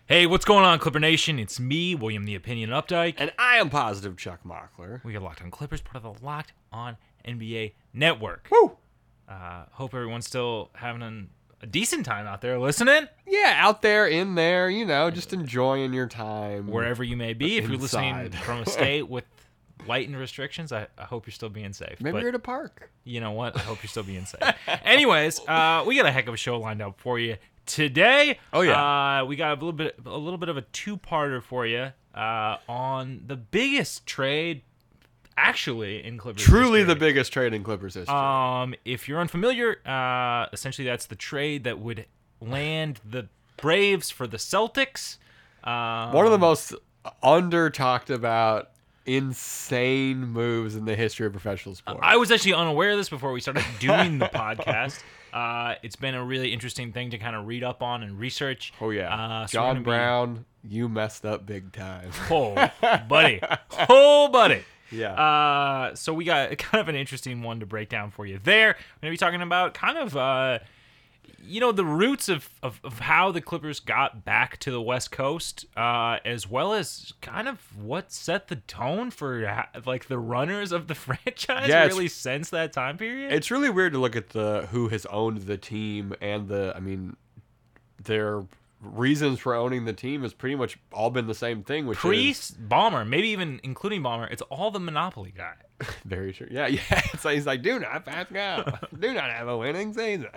Hey, what's going on, Clipper Nation? It's me, William the Opinion Updike. And I am Positive Chuck Mockler. We are Locked On Clippers, part of the Locked On NBA Network. Woo! Hope everyone's still having a decent time out there listening. Yeah, out there, in there, just enjoying your time. Wherever you may be. If you're listening Inside. from a state with lightened restrictions, I hope you're still being safe. Maybe But you're at a park. you know what? I hope you're still being safe. Anyways, we got a heck of a show lined up for you today. Oh, yeah. We got a little bit of a two-parter for you on the biggest trade actually in Clippers Truly history. the biggest trade in Clippers history. If you're unfamiliar, essentially that's the trade that would land the Braves for the Celtics. One of the most under-talked about insane moves in the history of professional sports. I was actually unaware of this before we started doing the podcast. It's been a really interesting thing to kind of read up on and research. Oh, yeah. So we're gonna John Brown, you messed up big time. Oh, buddy. Oh, buddy. Yeah. So we got kind of an interesting one to break down for you there. We're going to be talking about kind of, the roots of how the Clippers got back to the West Coast, as well as kind of what set the tone for the runners of the franchise Yeah, really since that time period. It's really weird to look at who has owned the team and their reasons for owning the team has pretty much all been the same thing, which is Pre-Bomber, maybe even including Bomber, it's all the Monopoly guy. very true. Yeah. It's like, he's like, do not pass go. Do not have a winning season.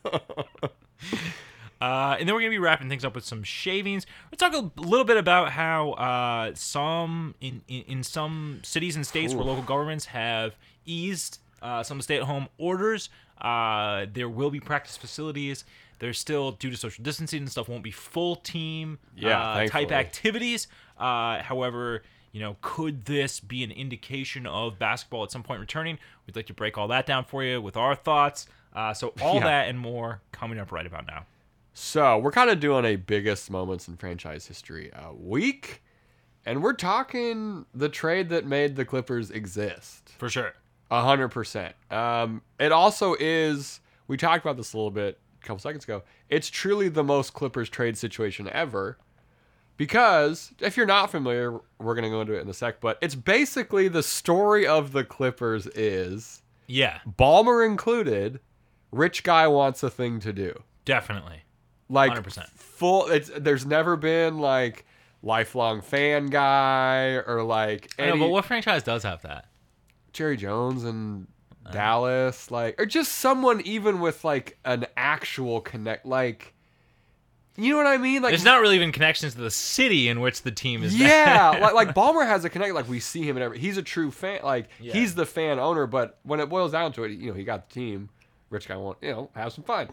And then we're going to be wrapping things up with some shavings. We'll talk a little bit about how in some cities and states where local governments have eased some stay-at-home orders, there will be practice facilities. There's still, due to social distancing and stuff, won't be full team type thankfully. activities. However, could this be an indication of basketball at some point returning? We'd like to break all that down for you with our thoughts. So all that and more coming up right about now. So we're kind of doing a biggest moments in franchise history week, and we're talking the trade that made the Clippers exist. For sure. 100%. It also is, we talked about this a little bit a couple seconds ago, it's truly the most Clippers trade situation ever. Because, if you're not familiar, we're going to go into it in a sec, but it's basically the story of the Clippers is, Yeah, Ballmer included, rich guy wants a thing to do. definitely. Like, 100%. There's never been, lifelong fan guy, or, I know, but what franchise does have that? Jerry Jones and Dallas, or just someone even with, an actual connect, you know what I mean? There's not really even connections to the city in which the team is. Yeah, like Ballmer has a connect. We see him and everything. He's a true fan. He's the fan owner. But when it boils down to it, he got the team. Rich guy want have some fun.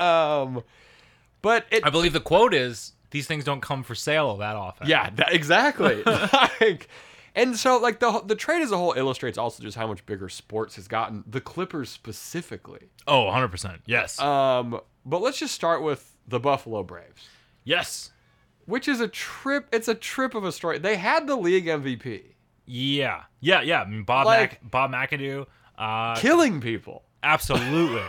But I believe the quote is, "These things don't come for sale that often." Yeah, exactly. And so the trade as a whole illustrates also just how much bigger sports has gotten. The Clippers specifically. Oh, 100%. Yes. But let's just start with the Buffalo Braves. Yes. Which is a trip. It's a trip of a story. They had the league MVP. Yeah. I mean, Bob McAdoo. Killing people. Absolutely.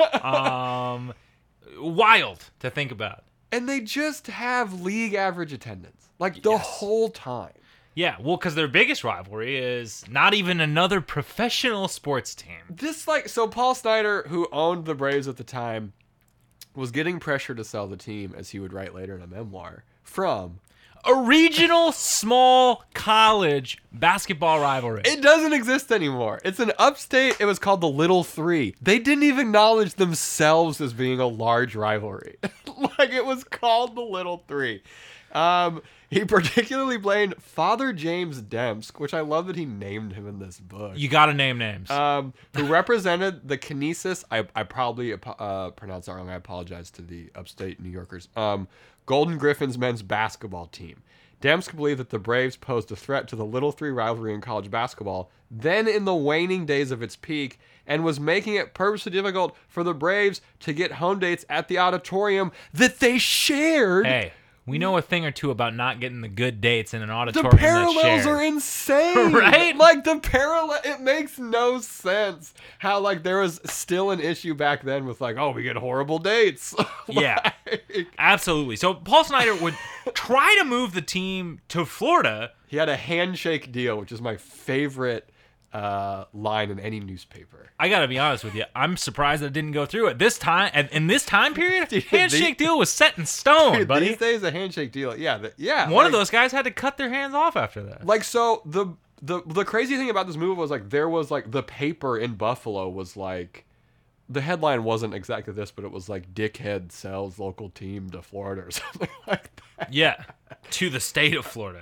Wild to think about. And they just have league average attendance. The whole time. Yeah, well, because their biggest rivalry is not even another professional sports team. So Paul Snyder, who owned the Braves at the time, was getting pressure to sell the team, as he would write later in a memoir, from a regional small college basketball rivalry. It doesn't exist anymore. It's an upstate. It was called the Little Three. They didn't even acknowledge themselves as being a large rivalry. It was called the Little Three. He particularly blamed Father James Demsk, which I love that he named him in this book. You gotta name names. Who represented the Kinesis. I probably pronounced that wrong. I apologize to the upstate New Yorkers. Golden Griffins men's basketball team. Demsk believed that the Braves posed a threat to the Little Three rivalry in college basketball, then in the waning days of its peak, and was making it purposely difficult for the Braves to get home dates at the auditorium that they shared we know a thing or two about not getting the good dates in an The auditorium parallels that's shared. are insane, Right? Like the parallel, it makes no sense how like there was still an issue back then with like, oh, we get horrible dates. Yeah, Like, absolutely. So Paul Snyder would try to move the team to Florida. he had a handshake deal, which is my favorite line in any newspaper. I gotta be honest with you, I'm surprised that it didn't go through at this time. In this time period, handshake deal was set in stone, Dude, buddy. these days, a handshake deal, yeah. One of those guys had to cut their hands off after that. Like, so the crazy thing about this movie was like there was like the paper in Buffalo was like the headline wasn't exactly this, but it was like dickhead sells local team to Florida or something like that. Yeah, to the state of Florida.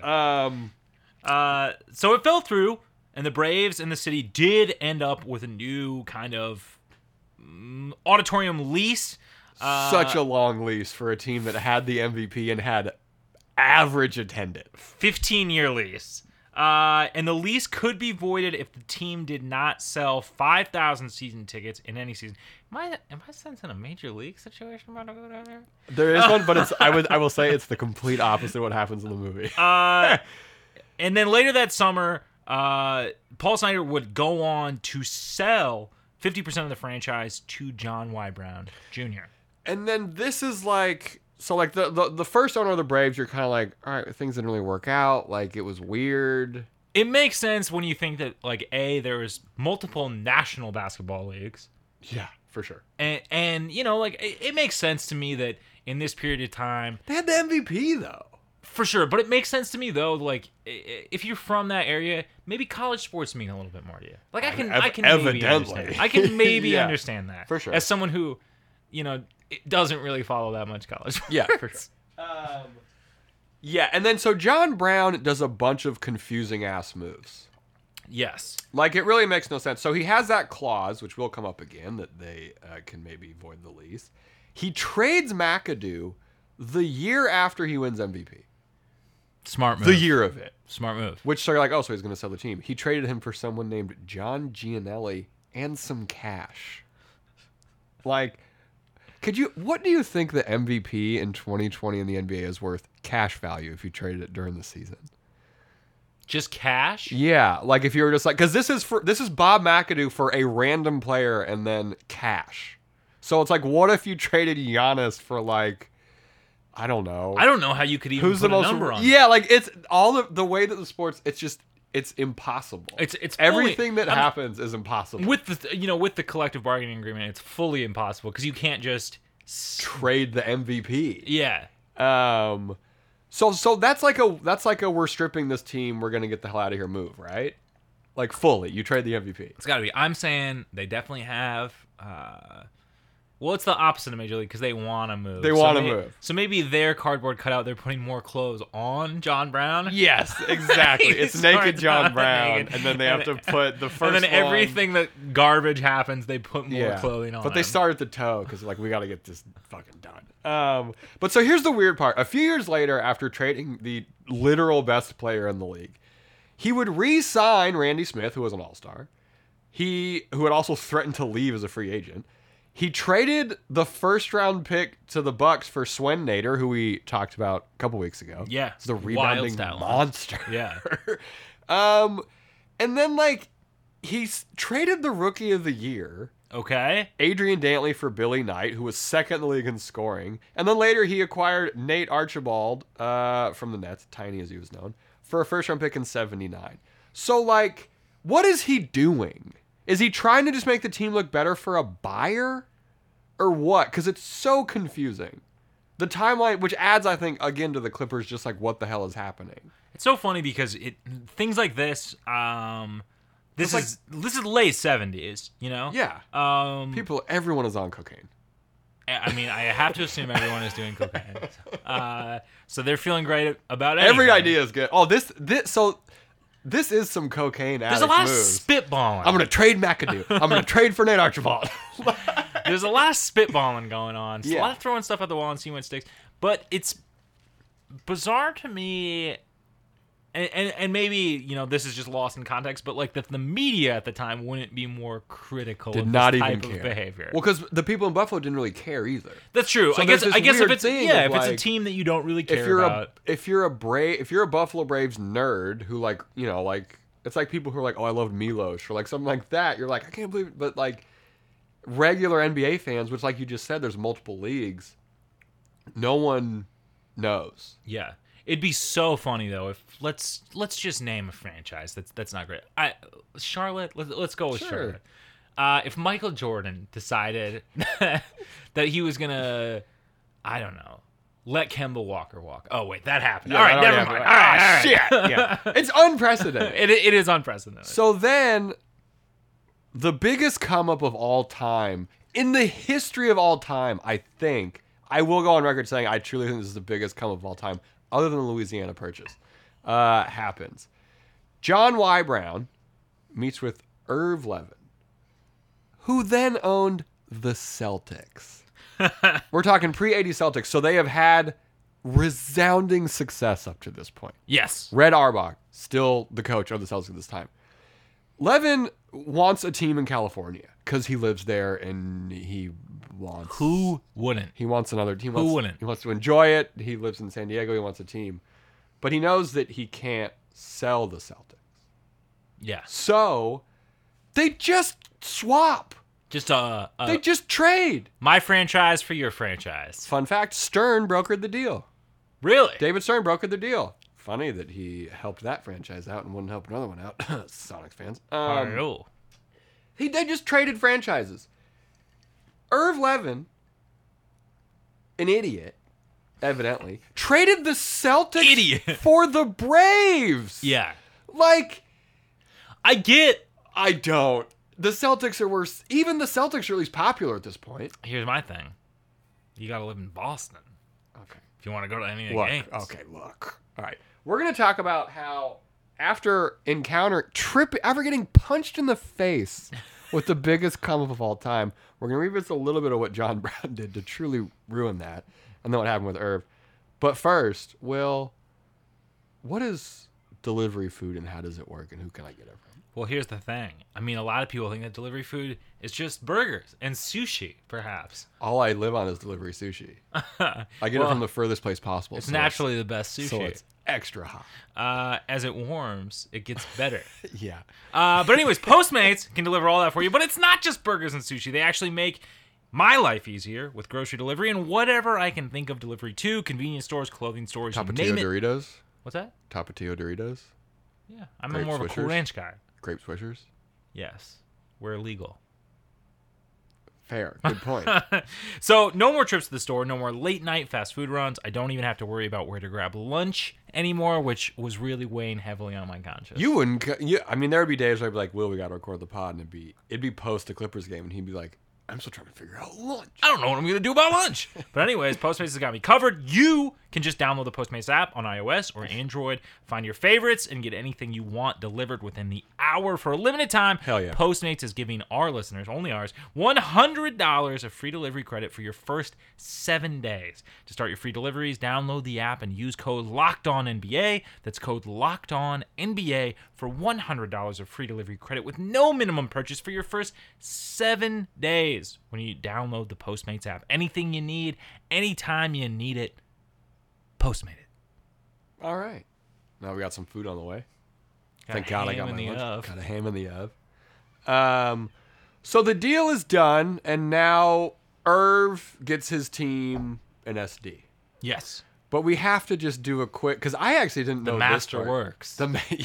So it fell through, and the Braves and the city did end up with a new kind of auditorium lease. Such a long lease for a team that had the MVP and had average attendance. 15-year lease. And the lease could be voided if the team did not sell 5,000 season tickets in any season. Am I sensing a major league situation about to go down there? There is one, but it's I will say it's the complete opposite of what happens in the movie. And then later that summer, Paul Snyder would go on to sell 50% of the franchise to John Y. Brown Jr. And then this is like, so like the first owner of the Braves, you're kind of like, all right, things didn't really work out. Like, it was weird. It makes sense when you think that, like, there was multiple national basketball leagues. Yeah, for sure. And you know, like, it makes sense to me that in this period of time, They had the MVP though. for sure. But it makes sense to me, though, like, if you're from that area, maybe college sports mean a little bit more to you. Like, I can maybe Evidently. understand. I can maybe Yeah, understand that. for sure. As someone who, you know, it doesn't really follow that much college sports. Yeah, for sure. Yeah, and then so John Brown does a bunch of confusing ass moves. Yes. Like, it really makes no sense. So he has that clause, which will come up again, that they can maybe void the lease. He trades McAdoo the year after he wins MVP. Smart move. The year of it. Smart move. Which they're like, oh, so he's going to sell the team. He traded him for someone named John Gianelli and some cash. Like, what do you think the MVP in 2020 in the NBA is worth cash value if you traded it during the season? Just cash? Yeah, like if you were just like, because this is Bob McAdoo for a random player and then cash. So it's like, what if you traded Giannis for like, I don't know. I don't know how you could even put a number on Yeah, like it's all of the way that the sports. It's impossible. It's everything fully, that happens is impossible. with the collective bargaining agreement. It's fully impossible because you can't just Trade the MVP. Yeah. So that's like a we're stripping this team. We're gonna get the hell out of here. Move, right? Like fully, you trade the MVP. It's got to be. I'm saying they definitely have. Well, it's the opposite of Major League because they want to move. They want to move. So maybe their cardboard cutout, they're putting more clothes on John Brown. Yes, exactly. It's naked John John Brown, naked. and then they have to put the first. And then one, everything that garbage happens, they put more clothing on. But they him. start at the toe because like we got to get this fucking done. But so here's the weird part. A few years later, after trading the literal best player in the league, he would re-sign Randy Smith, who was an all-star. Who had also threatened to leave as a free agent. He traded the first-round pick to the Bucks for Swen Nader, who we talked about a couple weeks ago. Yeah, he's the rebounding wild monster. Yeah. And then like he's traded the Rookie of the Year. Okay. Adrian Dantley for Billy Knight, who was second in the league in scoring. And then later he acquired Nate Archibald from the Nets, Tiny as he was known, for a first-round pick in 79. So, like, what is he doing? Is he trying to just make the team look better for a buyer? Or what? Because it's so confusing. The timeline, which adds, I think, again to the Clippers, just like, what the hell is happening? It's so funny because things like this, this is late 70s, you know? Yeah. Everyone is on cocaine. I mean, I have to assume everyone is doing cocaine. So they're feeling great about anything. Every idea is good. Oh, this is some cocaine. There's a lot of moves. spitballing. I'm gonna trade McAdoo. I'm gonna trade for Nate Archibald. There's a lot of spitballing going on. It's Yeah. a lot of throwing stuff at the wall and seeing what sticks. But it's bizarre to me and maybe this is just lost in context, but like the media at the time wouldn't be more critical of not this even type care. of behavior. Well, because the people in Buffalo didn't really care either. That's true. So I guess there's this if weird it's thing if of, it's a like, team that you don't really care if you're a Buffalo Braves nerd who like it's like people who are like, oh, I loved Milos or like something like that. You're like, I can't believe it. But like regular NBA fans, which like you just said, there's multiple leagues. No one knows. Yeah. It'd be so funny though if let's just name a franchise that's not great. Charlotte. Let's go with Sure. Charlotte. If Michael Jordan decided that he was gonna, I don't know, let Kemba Walker walk. Oh wait, that happened. Yeah, All right, that never already mind. All happened. right, Shit. Yeah. It's unprecedented. It is unprecedented. So then, the biggest come up of all time, in the history of all time, I think, I will go on record saying I truly think this is the biggest come up of all time, other than the Louisiana Purchase, happens. John Y. Brown meets with Irv Levin, who then owned the Celtics. We're talking pre-'80 Celtics, so they have had resounding success up to this point. Yes. Red Auerbach, still the coach of the Celtics at this time. Levin wants a team in California because he lives there and he wants... Who wouldn't? He wants another team. Who wouldn't? He wants to enjoy it. He lives in San Diego. He wants a team. But he knows that he can't sell the Celtics. Yeah. So they just swap. Just They just trade. my franchise for your franchise. Fun fact, Stern brokered the deal. Really? David Stern brokered the deal. Funny that he helped that franchise out and wouldn't help another one out. Sonics fans. Oh. They just traded franchises. Irv Levin, an idiot, evidently, traded the Celtics Idiot. for the Braves. Yeah. Like, I get. I don't. The Celtics are worse. Even the Celtics are at least popular at this point. Here's my thing. You gotta live in Boston Okay. if you want to go to any of the Look. games. Okay, look. All right. We're going to talk about how after getting punched in the face with the biggest come up of all time, we're going to revisit a little bit of what John Brown did to truly ruin that, and then what happened with Irv. But first, Will, what is delivery food and how does it work and who can I get it from? Well, here's the thing. I mean, a lot of people think that delivery food is just burgers and sushi, perhaps. All I live on is delivery sushi. I get it from the furthest place possible. It's naturally the best sushi. So it's extra hot. As it warms, it gets better. Yeah. But anyways, Postmates can deliver all that for you. But it's not just burgers and sushi. They actually make my life easier with grocery delivery and whatever I can think of delivery to. Convenience stores, clothing stores, you Tapatio name it. Doritos? What's that? Tapatio Doritos? Yeah, I'm Grape more of a Cool Swishers? Ranch guy. Grape Swishers? Yes, we're illegal. Fair. Good point. So no more trips to the store, no more late night fast food runs. I don't even have to worry about where to grab lunch anymore, which was really weighing heavily on my conscience. You wouldn't. I mean, there would be days where I'd be like, "Will, we got to record the pod," and it'd be post the Clippers game, and he'd be like, "I'm still trying to figure out lunch." I don't know what I'm going to do about lunch. But anyways, Postmates has got me covered. You can just download the Postmates app on iOS or Android, find your favorites, and get anything you want delivered within the hour for a limited time. Hell yeah. Postmates is giving our listeners, only ours, $100 of free delivery credit for your first 7 days. To start your free deliveries, download the app and use code LOCKEDONNBA. That's code LOCKEDONNBA for $100 of free delivery credit with no minimum purchase for your first 7 days when you download the Postmates app. Anything you need, anytime you need it, Postmate it. All right. Now we got some food on the way. Got Thank a God I ham got in my the lunch. oven. Got a ham in the oven. So the deal is done, and now Irv gets his team an SD. Yes. But we have to just do a quick, because I actually didn't know The this master part. works.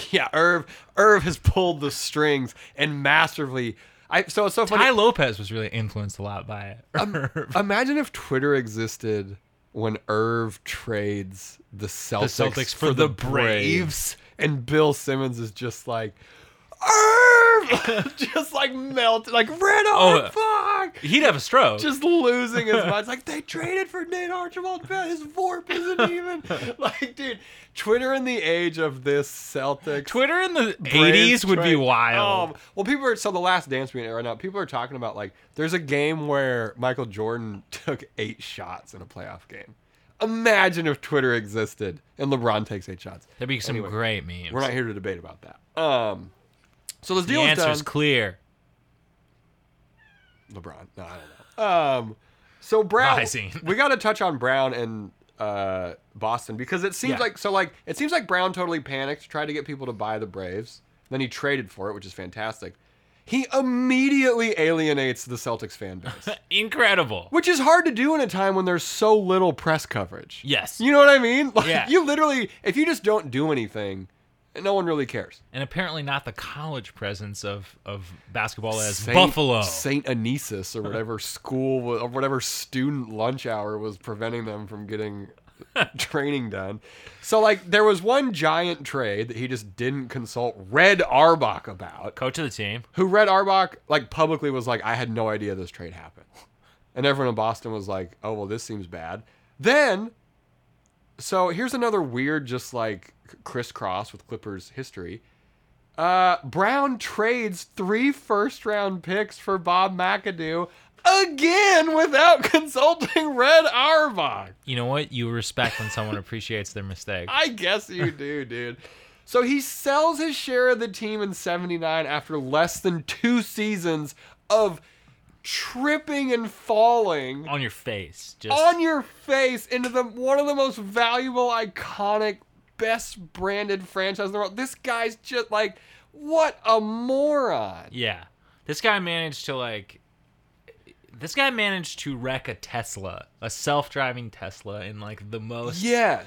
Irv has pulled the strings and masterfully. So it's so funny. Ty Lopez was really influenced a lot by it. Imagine if Twitter existed when Irv trades the Celtics for the Braves. and Bill Simmons is just like, Irv! just like melted, like Red fuck! He'd have a stroke. Just losing his mind. It's like, they traded for Nate Archibald. His VORP isn't even. Like, dude, Twitter in the age of this Celtics. Twitter in the Braves 80s would be trade. wild. Well, so the Last Dance being right now, people are talking about, like, there's a game where Michael Jordan took 8 shots in a playoff game. Imagine if Twitter existed and LeBron takes 8 shots. There'd be some great memes. We're not here to debate about that. So this The deal is done. answer's clear. LeBron. No, I don't know. So Brown, Rising. we got to touch on Brown and Boston because it seems like Brown totally panicked, tried to get people to buy the Braves. Then he traded for it, which is fantastic. He immediately alienates the Celtics fan base, Incredible. which is hard to do in a time when there's so little press coverage. Yes. You know what I mean? Like, Yeah. You literally, if you just don't do anything, no one really cares. And apparently not the college presence of basketball as Buffalo. St. Anesis or whatever school or whatever student lunch hour was preventing them from getting training done. So like there was one giant trade that he just didn't consult Red Auerbach about. Coach of the team. Who Red Auerbach like publicly was like, I had no idea this trade happened. And everyone in Boston was like, oh, well, this seems bad. Then, so here's another weird just like crisscross with Clippers history. Brown trades 3 first-round picks for Bob McAdoo again without consulting Red Auerbach. You know what? You respect when someone appreciates their mistake. I guess you do, dude. So he sells his share of the team in 79 after less than 2 seasons of tripping and falling On your face. Just on your face into one of the most valuable, iconic, best branded franchise in the world. This guy's just like, what a moron. Yeah. This guy managed to wreck a Tesla, a self-driving Tesla in like the most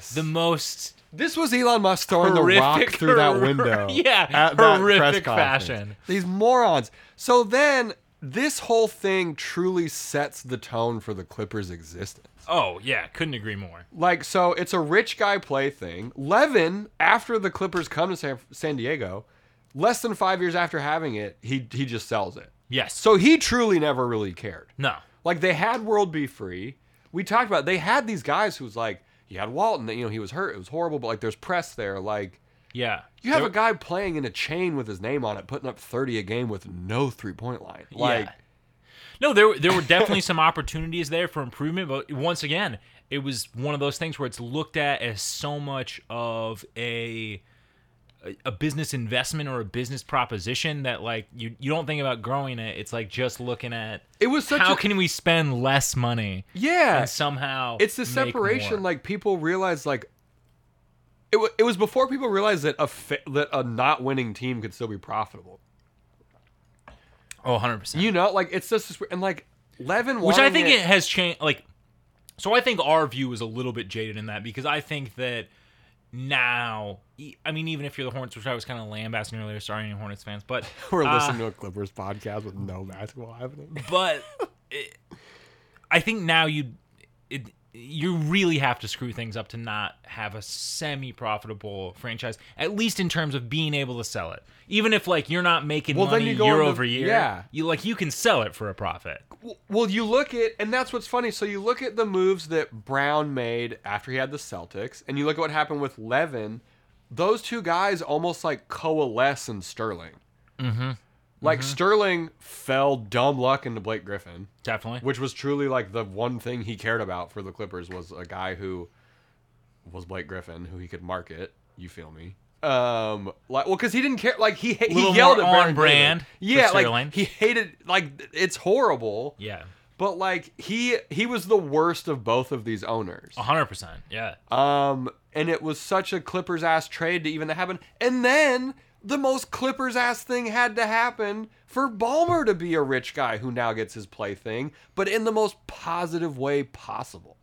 This was Elon Musk throwing the rock through that window. Yeah, at that horrific press conference. fashion. These morons. So then this whole thing truly sets the tone for the Clippers' existence. Oh, yeah, couldn't agree more. Like, so it's a rich guy play thing. Levin, after the Clippers come to San Diego, less than 5 years after having it, he just sells it. Yes. So he truly never really cared. No. Like, they had World Be Free. We talked about, they had these guys who's like, you had Walton, you know, he was hurt, it was horrible, but like there's press there. Like, Yeah. you have a guy playing in a chain with his name on it, putting up 30 a game with no 3-point line. Like, yeah. No, there were definitely some opportunities there for improvement, but once again, it was one of those things where it's looked at as so much of a business investment or a business proposition that like you don't think about growing it. It's like just looking at it was such how can we spend less money and somehow it's the make separation. more. Like, people realize, like, it was before people realized that that a not winning team could still be profitable. Oh, 100%. You know, like, it's just, and like Levin, which I think it has changed. Like, so I think our view is a little bit jaded in that because I think that now, I mean, even if you're the Hornets, which I was kind of lambasting earlier, sorry, any Hornets fans, but we're listening to a Clippers podcast with no basketball happening. But I think now you really have to screw things up to not have a semi-profitable franchise, at least in terms of being able to sell it. Even if like you're not making money year over year, you can sell it for a profit. Well, you look at, and that's what's funny. So you look at the moves that Brown made after he had the Celtics, and you look at what happened with Levin. Those two guys almost like coalesce in Sterling. Mm-hmm. Like, Sterling fell dumb luck into Blake Griffin. Definitely. Which was truly like the one thing he cared about for the Clippers was a guy who was Blake Griffin, who he could market. You feel me? Because he didn't care. Like, he yelled at Baron on brand. Yeah, for like Sterling. he hated. Like, it's horrible. Yeah. But like he was the worst of both of these owners. 100%. Yeah. And it was such a Clippers ass trade to even happen. And then the most Clippers ass thing had to happen for Ballmer to be a rich guy who now gets his plaything, but in the most positive way possible.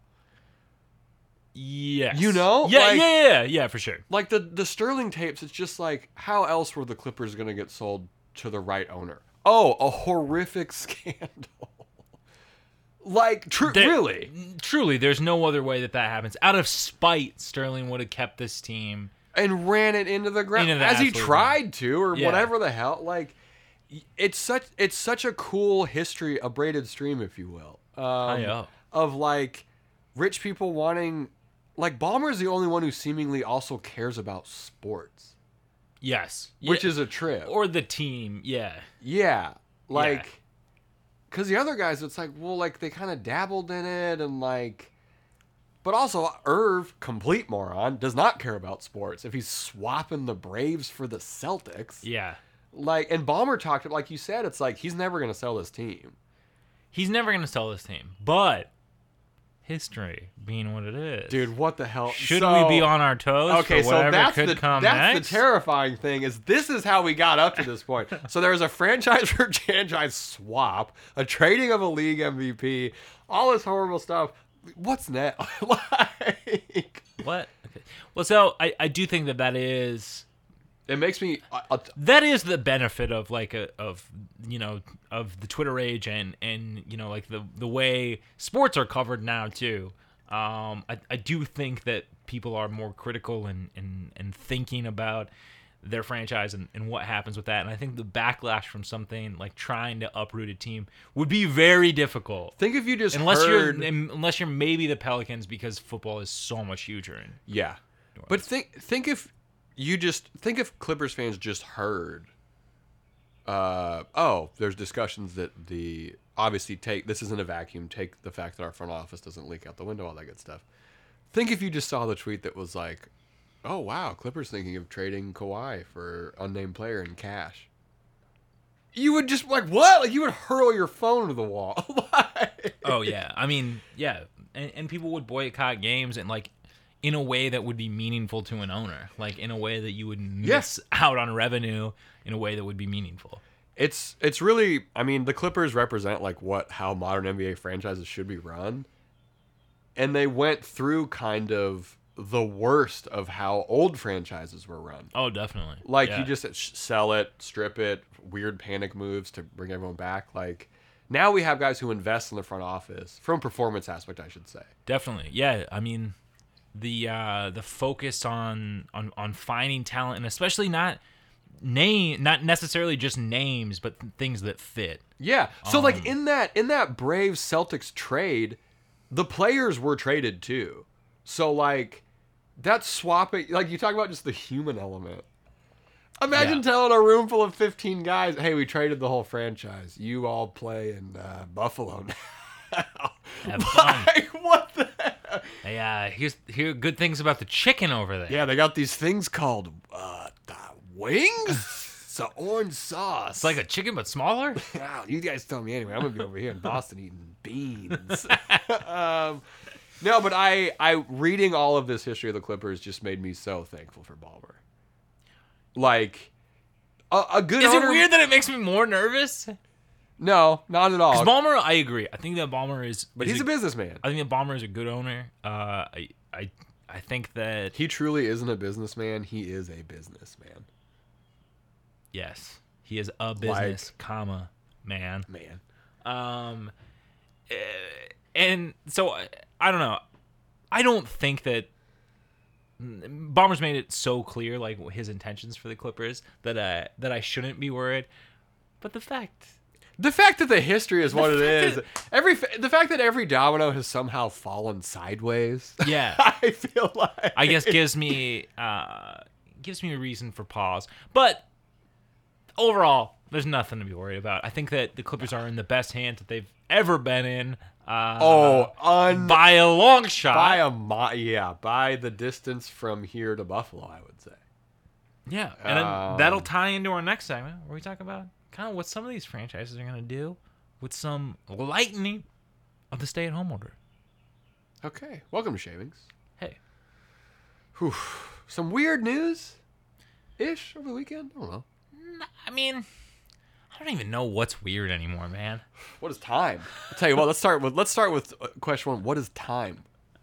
Yes. You know? Yeah, yeah, for sure. Like the Sterling tapes, it's just like, how else were the Clippers going to get sold to the right owner? Oh, a horrific scandal. Like, really? Truly, there's no other way that happens. Out of spite, Sterling would have kept this team. And ran it into the ground as he tried to, or whatever the hell. Like, it's such a cool history, a braided stream, if you will, of like rich people wanting. Like, Ballmer's the only one who seemingly also cares about sports. Yes, which is a trip. Or the team, yeah, like, because the other guys, it's like, well, like they kind of dabbled in it, and like. But also, Irv, complete moron, does not care about sports. If he's swapping the Braves for the Celtics, Yeah. like, and Ballmer talked, like you said, it's like he's never going to sell this team. He's never going to sell this team. But history being what it is. Dude, what the hell? Should we be on our toes Okay, for so whatever could come that's next? the terrifying thing is this is how we got up to this point. So there was a franchise for franchise swap, a trading of a league MVP, all this horrible stuff. What's next? Like, What? Okay. Well, so I do think that is... it makes me... that is the benefit of like of the Twitter age and like the way sports are covered now too. I do think that people are more critical and thinking about their franchise and what happens with that. And I think the backlash from something like trying to uproot a team would be very difficult. think if you just Unless heard... you're maybe the Pelicans because football is so much huger. Yeah. But think if Clippers fans just heard there's discussions that obviously this isn't a vacuum, take the fact that our front office doesn't leak out the window, all that good stuff. Think if you just saw the tweet that was like, oh wow, Clippers thinking of trading Kawhi for unnamed player in cash. You would just like, what? Like you would hurl your phone to the wall. Oh yeah. I mean, yeah. And people would boycott games and like in a way that would be meaningful to an owner, like in a way that you would miss out on revenue in a way that would be meaningful. It's really, I mean, the Clippers represent like how modern NBA franchises should be run. And they went through kind of the worst of how old franchises were run. Oh, definitely. Like Yeah. you just sell it, strip it, weird panic moves to bring everyone back. Like now we have guys who invest in the front office from a performance aspect, I should say. Definitely. Yeah, I mean the focus on finding talent and especially not necessarily just names but things that fit. Yeah. So like in that Braves Celtics trade, the players were traded too. So like that swapping, like you talk about just the human element. Imagine telling a room full of 15 guys, "Hey, we traded the whole franchise. You all play in Buffalo now." Have fun. Like, what the hell? Hey, here are good things about the chicken over there. Yeah, they got these things called the wings. It's an orange sauce. It's like a chicken but smaller. Wow, you guys tell me anyway. I'm gonna be over here in Boston eating beans. No, but I reading all of this history of the Clippers just made me so thankful for Ballmer. Like a good. Is it owner, weird that it makes me more nervous? No, not at all. Because Ballmer, I agree. I think that Ballmer is. But he's a businessman. I think that Ballmer is a good owner. I think that He truly isn't a businessman. He is a businessman. yes, he is a business, man. And so I don't know. I don't think that Ballmer's made it so clear, like his intentions for the Clippers, that I shouldn't be worried. But the fact that the history is what it is. The fact that every domino has somehow fallen sideways. Yeah. I feel like I guess gives me a reason for pause. But overall, there's nothing to be worried about. I think that the Clippers are in the best hands that they've ever been in. By a long shot. By the distance from here to Buffalo, I would say. Yeah, and then that'll tie into our next segment where we talk about kind of what some of these franchises are going to do with some lightening of the stay-at-home order. Okay, welcome to Shavings. Hey. Whew. Some weird news-ish over the weekend? I don't know. I mean, I don't even know what's weird anymore, man. What is time? I'll tell you what. Let's start with question one. What is time?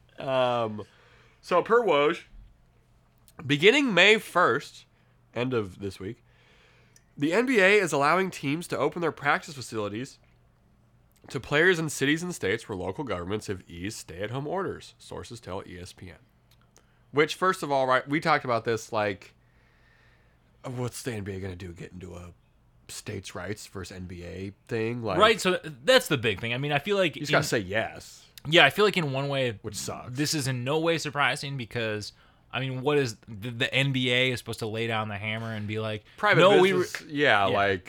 So per Woj, beginning May 1st, end of this week, the NBA is allowing teams to open their practice facilities to players in cities and states where local governments have eased stay-at-home orders. Sources tell ESPN. Which, first of all, right, we talked about this. Like, what's the NBA gonna do? Get into a states' rights versus NBA thing, like, Right, so that's the big thing. I mean, I feel like you just gotta say yes. Yeah, I feel like in one way, which sucks. This is in no way surprising because, I mean, what is the NBA is supposed to lay down the hammer and be like, private no, business, like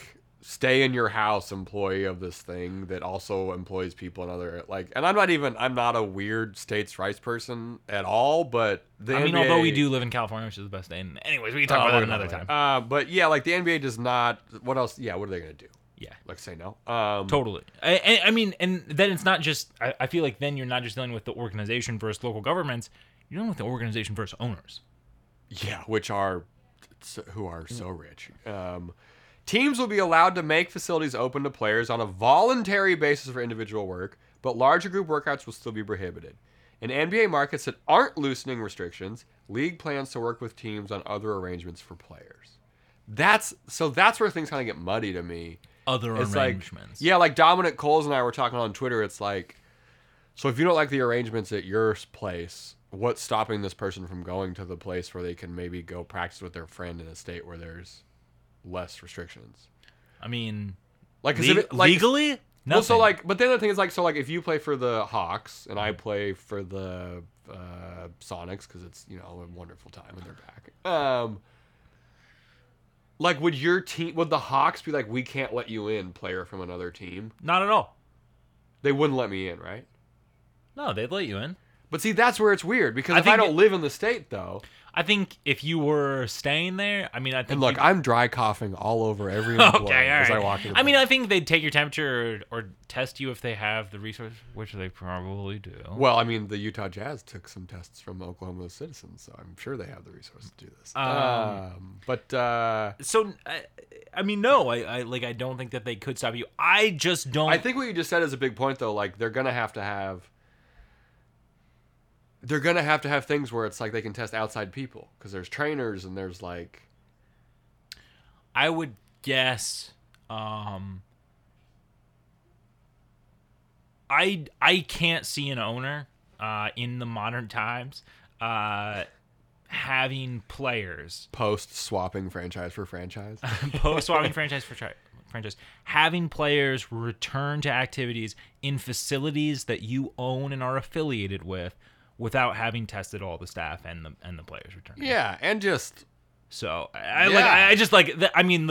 stay in your house employee of this thing that also employs people in other like. And I'm not a weird states' rights person at all, but the NBA, although we do live in California, which is the best state. Anyways, we can talk about that another time. But yeah, like the NBA does not. What else? Yeah, what are they gonna do? Yeah, like say no. Totally. I mean, and then it's not just. I feel like then you're not just dealing with the organization versus local governments. You're dealing with the organization versus owners. Yeah, who are so rich. Teams will be allowed to make facilities open to players on a voluntary basis for individual work, but larger group workouts will still be prohibited. In NBA markets that aren't loosening restrictions, league plans to work with teams on other arrangements for players. That's where things kind of get muddy to me. Other arrangements. Like Dominic Coles and I were talking on Twitter. It's like, so if you don't like the arrangements at your place, what's stopping this person from going to the place where they can maybe go practice with their friend in a state where there's less restrictions? I mean, like, legally, nothing. Well, so like, but then the thing is like, so like, if you play for the Hawks and I play for the Sonics, because it's a wonderful time when they're back. Like, would the Hawks be like, we can't let you in, player from another team? Not at all. They wouldn't let me in, right? No, they'd let you in. But see, that's where it's weird, because if I don't live in the state, though... I think if you were staying there, I think... And look, I'm dry coughing all over every employee as I walk in. I think they'd take your temperature or test you if they have the resources, which they probably do. Well, I mean, the Utah Jazz took some tests from Oklahoma citizens, so I'm sure they have the resources to do this. So, I mean, no, I don't think that they could stop you. I just don't... I think what you just said is a big point, though. Like, they're going to have to have things where it's like they can test outside people, because there's trainers and there's like... I would guess I can't see an owner in the modern times having players post-swapping franchise for franchise having players return to activities in facilities that you own and are affiliated with without having tested all the staff and the players returning. Yeah, and just so the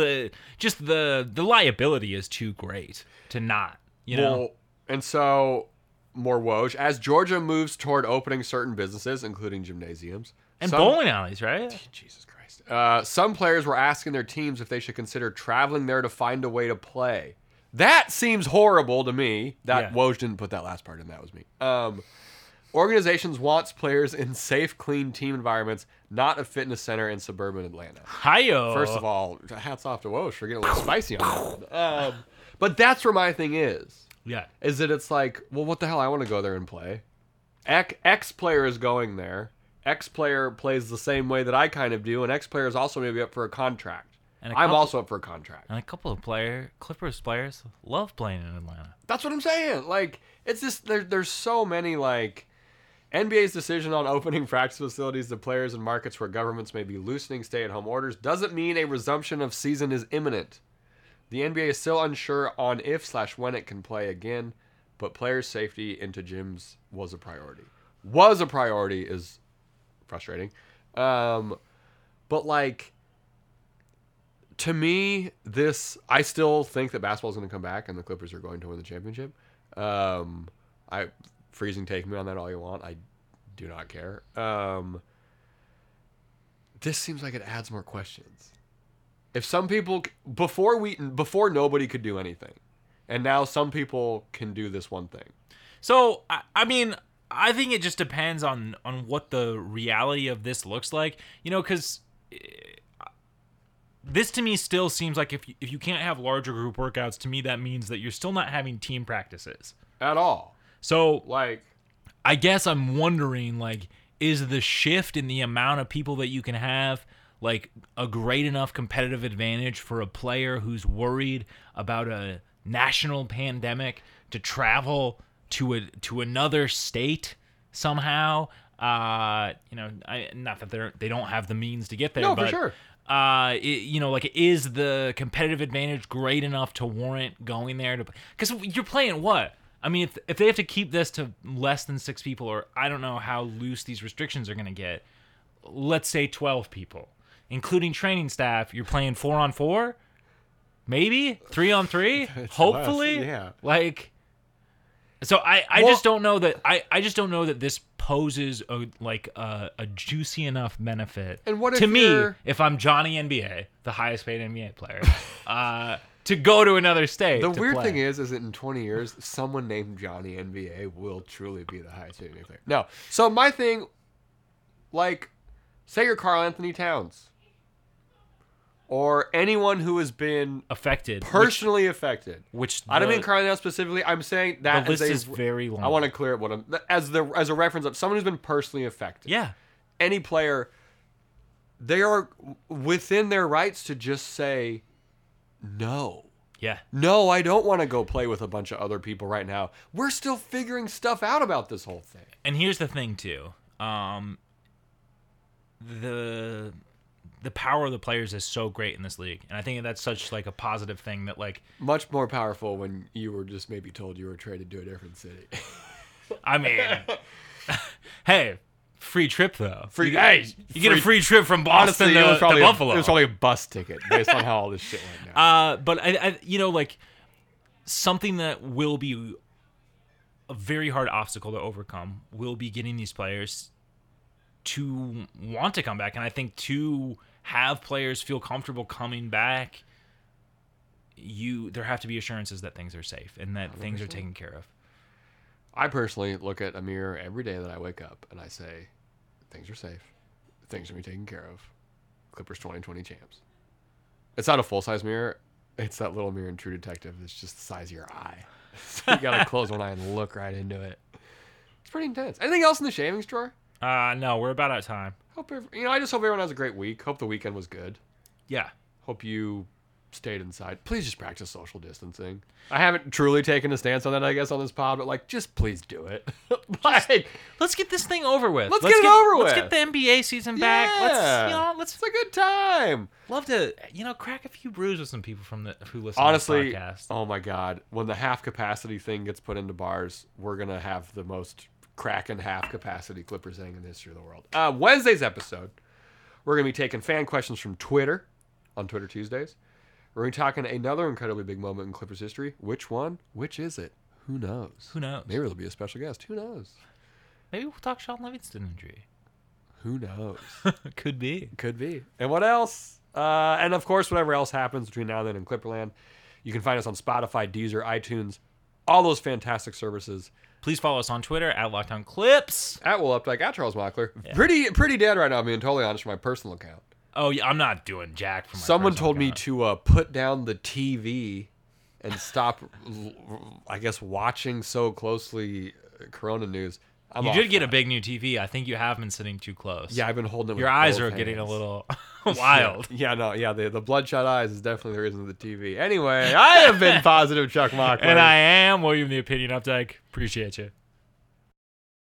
liability is too great to not, Well, and so more Woj, as Georgia moves toward opening certain businesses, including gymnasiums and bowling alleys, right? Jesus Christ. Some players were asking their teams if they should consider traveling there to find a way to play. That seems horrible to me. Woj didn't put that last part in. That was me. Organizations wants players in safe, clean team environments, not a fitness center in suburban Atlanta. Hi-yo. First of all, hats off to Woj for getting a little spicy on that. But that's where my thing is. Yeah. Is that it's like, well, what the hell? I want to go there and play. X player is going there. X player plays the same way that I kind of do, and X player is also maybe up for a contract. I'm also up for a contract. And a couple of Clippers players love playing in Atlanta. That's what I'm saying. Like, it's just, there's so many, like... NBA's decision on opening practice facilities to players in markets where governments may be loosening stay-at-home orders doesn't mean a resumption of season is imminent. The NBA is still unsure on if/when it can play again, but players' safety into gyms was a priority. Was a priority is frustrating. But, like, to me, I still think that basketball is going to come back and the Clippers are going to win the championship. Freezing, take me on that all you want. I do not care. This seems like it adds more questions. If some people before nobody could do anything, and now some people can do this one thing. So I mean, I think it just depends on what the reality of this looks like. Because this to me still seems like if you can't have larger group workouts, to me that means that you're still not having team practices at all. So, like, I guess I'm wondering, like, is the shift in the amount of people that you can have, like, a great enough competitive advantage for a player who's worried about a national pandemic to travel to another state somehow? Not that they don't have the means to get there. No, but, for sure. Is the competitive advantage great enough to warrant going there? Because you're playing what? I mean, if they have to keep this to less than 6 people, or I don't know how loose these restrictions are going to get, let's say 12 people, including training staff, you're playing 4-on-4? maybe 3-on-3. It's Hopefully, less, yeah. Like, so I just don't know that I just don't know that this poses a juicy enough benefit. And what if to me, you're- if I'm Johnny NBA, the highest paid NBA player, to go to another state? The to weird play. thing is that in 20 years, someone named Johnny NBA will truly be the highest paid NBA player. No. So my thing, like, say you're Karl Anthony Towns. Or anyone who has been affected, personally affected. which I don't the- mean Karl Anthony Towns specifically. I'm saying that the list as is very long. I want to clear up what I'm as a reference of someone who's been personally affected. Yeah. Any player, they are within their rights to just say no. Yeah. No, I don't want to go play with a bunch of other people right now. We're still figuring stuff out about this whole thing. And here's the thing too. The power of the players is so great in this league, and I think that's such like a positive thing that like Much more powerful when you were just maybe told you were traded to a different city. I mean, hey, free trip though. Free- you, hey, you get a free- free trip from Boston Honestly, to Buffalo. It was probably a bus ticket based on how all this shit went down. But I like something that will be a very hard obstacle to overcome will be getting these players to want to come back, and I think to have players feel comfortable coming back, there have to be assurances that things are safe and that things are taken care of. I personally look at a mirror every day that I wake up and I say, things are safe. Things are going to be taken care of. Clippers 2020 champs. It's not a full-size mirror. It's that little mirror in True Detective. It's just the size of your eye. So you got to close one eye and look right into it. It's pretty intense. Anything else in the shavings drawer? No, we're about out of time. I just hope everyone has a great week. Hope the weekend was good. Yeah. Hope you stayed inside. Please just practice social distancing. I haven't truly taken a stance on that, I guess, on this pod, but like, just please do it. Like, Let's get this thing over with. Let's get it over Let's with. get the NBA season back. Let's it's a good time. love to crack a few brews with some people who listen Honestly, to this podcast. oh my God, when the half capacity thing gets put into bars, we're gonna have the most cracking half capacity Clippers thing in the history of the world. Wednesday's episode, we're gonna be taking fan questions from Twitter on Twitter Tuesdays. We're gonna be talking another incredibly big moment in Clippers history. Which one? Which is it? Who knows? Who knows? Maybe there'll be a special guest. Who knows? Maybe we'll talk Sean Livingston injury. Who knows? Could be. Could be. And what else? And of course, whatever else happens between now and then in Clipperland, you can find us on Spotify, Deezer, iTunes, all those fantastic services. Please follow us on Twitter at Lockdown Clips. At Will Updike, at Charles Mockler. Yeah. Pretty dead right now, being totally honest, for my personal account. Oh, yeah, I'm not doing jack for my Someone personal told me account. to put down the TV and stop, I guess, watching so closely Corona news. You did get a big new TV. I think you have been sitting too close. Yeah, I've been holding it with Your eyes both are getting a hands. little wild. The bloodshot eyes is definitely the reason of the TV. Anyway, I have been Positive Chuck Mockler. And I am William the Opinion Updike. Appreciate you.